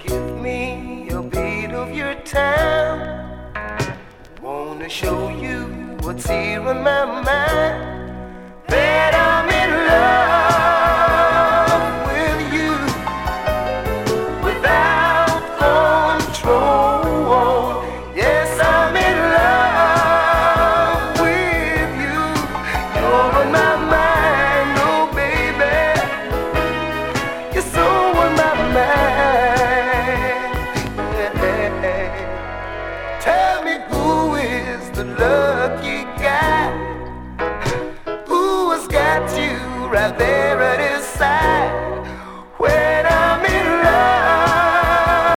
Give me a bit of your time. Wanna show you what's here on my mind.